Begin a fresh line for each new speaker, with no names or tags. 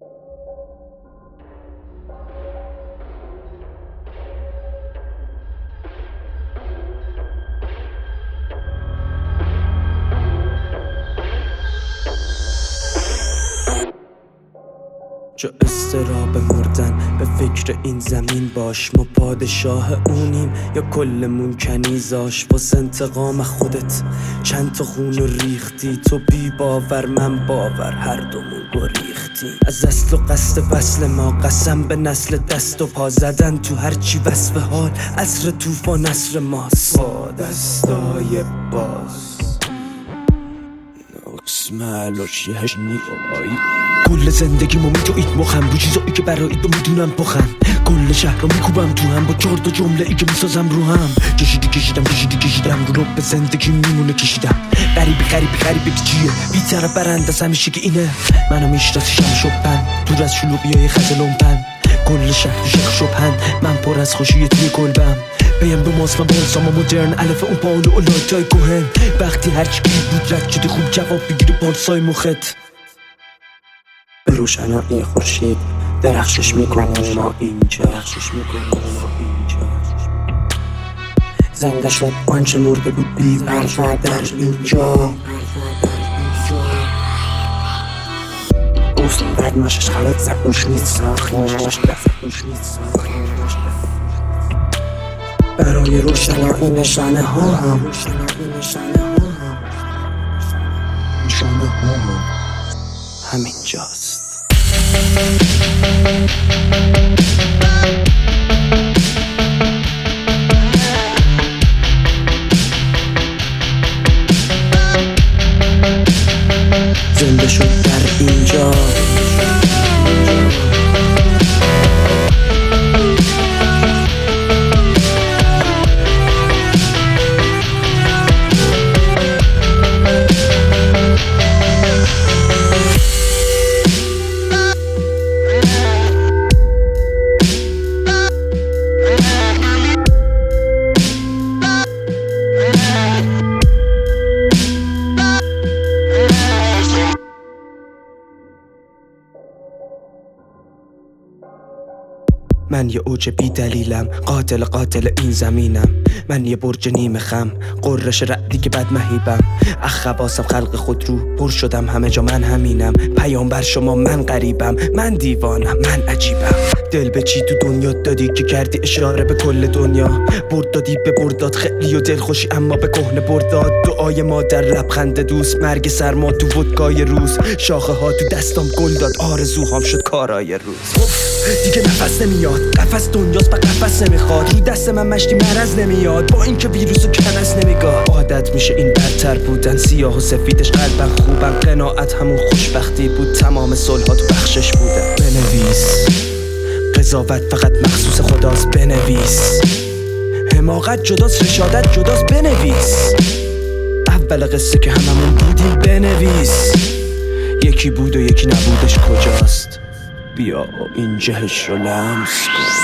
جا استراب مردن به فکر این زمین باش. ما پادشاه اونیم یا کلمون کنیزاش. واسه انتقام خودت چند تا خون ریختی. تو بی باور من باور، هر دومون گریختی. از اصل و قصد وصل ما قسم به نسل دست و پا زدن تو هرچی وصف حال. عصر طوفان عصر ماست با دستای باز. کل زندگیمو میدوید مخم رو چیزایی که برای تو میدونم پخم. کل شهر رو میکوبم تو هم با 4 تا جمله ای که میسازم رو هم. کشیدم رو به زندگی میمونه کشیدم. غریبی که چیه بی طرف برند از همیشه که اینه. منو میشناسیشم شبن دور از شلوغیای خز لومپن. کل شهر شخ شبن من پر از خوشی توی کلبم. بیم به ماست و بالسام مدرن الف اون پالو و لایتای کوهن. وقتی هرچی گیر بود رد شدی خوب جواب بگیری پالسای مخت. به روشنایی خورشید درخشش میکنیم ما اینجا. زنده شد آنچه مرده بود بی برفا در اینجا. اوست بعد ماشش خلط زبوش نیت ساخیمش. برای روشنایی نشانه ها هم همین جاست. زنده شد در اینجا. من یه اوج بی دلیلم، قاتل این زمینم. من یه برج نیمه خم، قررش رعدی که بد مهیبم. اخباسم خلق خود رو پر شدم همه جا من همینم. پیامبر شما من غریبم، من دیوانم من عجیبم. دل به چی تو دنیا دادی که کردی اشاره به کل دنیا. برد دادی به برداد خیلی و دل خوشی اما به کهنه برداد. دعای مادر لبخند دوست، مرگ سرما تو ودکای روز. شاخه ها تو دستام گل داد، آرزوهام شد کارای روز. دیگه نفس نمیاد، قفس دنیاست به قفس نمیخواد. روی دست من مشتی مرز نمیاد، با اینکه ویروس و کنس نمیگاه. عادت میشه این برتر بودن، سیاه و سفیدش قلبم خوبم. قناعت همون خوشبختی بود، تمام صلحات تو بخشش بودن. بنویس قضاوت فقط مخصوص خداست، بنویس حماقت جداست رشادت جداست، بنویس اول قصه که هممون بودیم، بنویس یکی بود و یکی نبودش کجاست. بیا این جهش رو لمس کن.